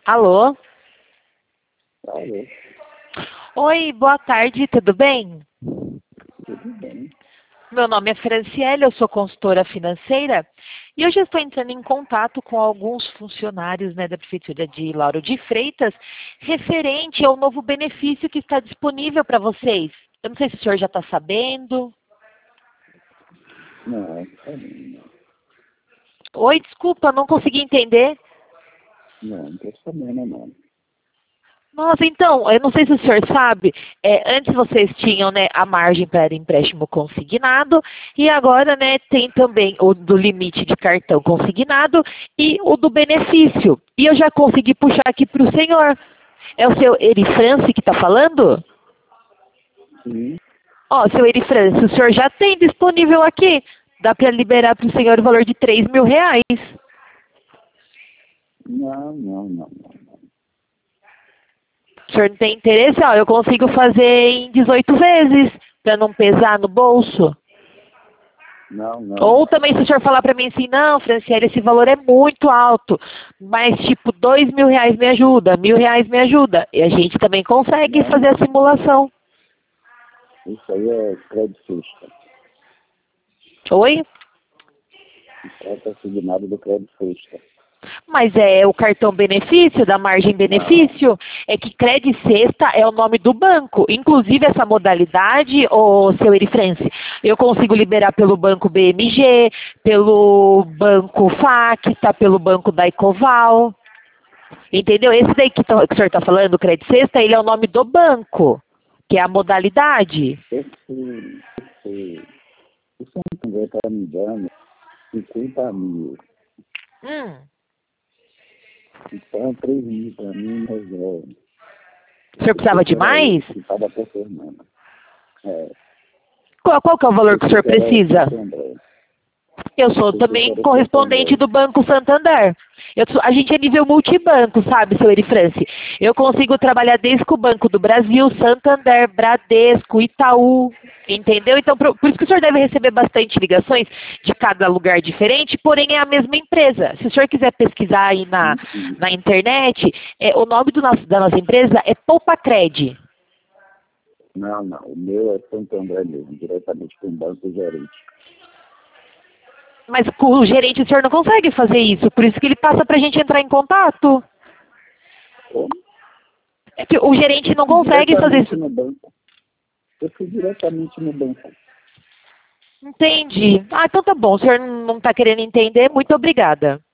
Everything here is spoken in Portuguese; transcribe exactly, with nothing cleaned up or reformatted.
Alô? Alô, Oi, boa tarde, tudo bem? tudo bem? Meu nome é Franciele, eu sou consultora financeira e hoje eu estou entrando em contato com alguns funcionários, né, da Prefeitura de Lauro de Freitas referente ao novo benefício que está disponível para vocês. Eu não sei se o senhor já está sabendo. Não, tá bem, não. Oi, desculpa, não consegui entender. Não, não tô sabendo, não. Nossa, então, eu não sei se o senhor sabe, é, antes vocês tinham, né, a margem para empréstimo consignado e agora, né, tem também o do limite de cartão consignado e o do benefício. E eu já consegui puxar aqui para o senhor. É o seu Eri France que está falando? Sim, Ó, seu Eri France, o senhor já tem disponível aqui. Dá para liberar para o senhor o valor de três mil reais. não, não, não, não, não. O senhor não tem interesse? Ó, eu consigo fazer em dezoito vezes, para não pesar no bolso. Não, não, Ou não. também se o senhor falar para mim assim, não, Franciele, esse valor é muito alto, mas tipo, dois mil reais me ajuda, mil reais me ajuda. E a gente também consegue Não, fazer a não. simulação. Isso aí é crédito fixo. Oi? Isso é assignado do crédito fixo. Mas é o cartão benefício, da margem Não, benefício, é que Cred Sexta é o nome do banco. Inclusive essa modalidade, ô seu Erifrance, eu consigo liberar pelo banco B M G, pelo banco Facta, pelo banco da Ecoval. Entendeu? Esse daí que, to- que o senhor está falando, o Cred Sexta, ele é o nome do banco, que é a modalidade. esse, esse, o Santander está me dando cinquenta mil. Hum. Então, três mil para mim resolve. O senhor Porque precisava de era ele mais? que estava por semana. É, Qual, qual que é o valor que o pensei senhor que era precisa? Santander. Eu sou Pensei que também era correspondente Santander. do Banco Santander. Eu sou- a gente é nível multibanco, sabe, seu Eri France? Eu consigo trabalhar desde com o Banco do Brasil, Santander, Bradesco, Itaú, entendeu? Então, por, por isso que o senhor deve receber bastante ligações de cada lugar diferente, porém é a mesma empresa. Se o senhor quiser pesquisar aí na, Uhum. na internet, é, o nome do nosso, da nossa empresa é Poupacred. Não, não. O meu é Santo André mesmo, diretamente com o banco gerente. Mas com o gerente o senhor não consegue fazer isso, por isso que ele passa para a gente entrar em contato. Como? É que o gerente Eu não fui consegue fazer diretamente isso. no banco. Eu fui diretamente no banco. Entendi. Ah, então tá bom. O senhor não está querendo entender? Muito obrigada.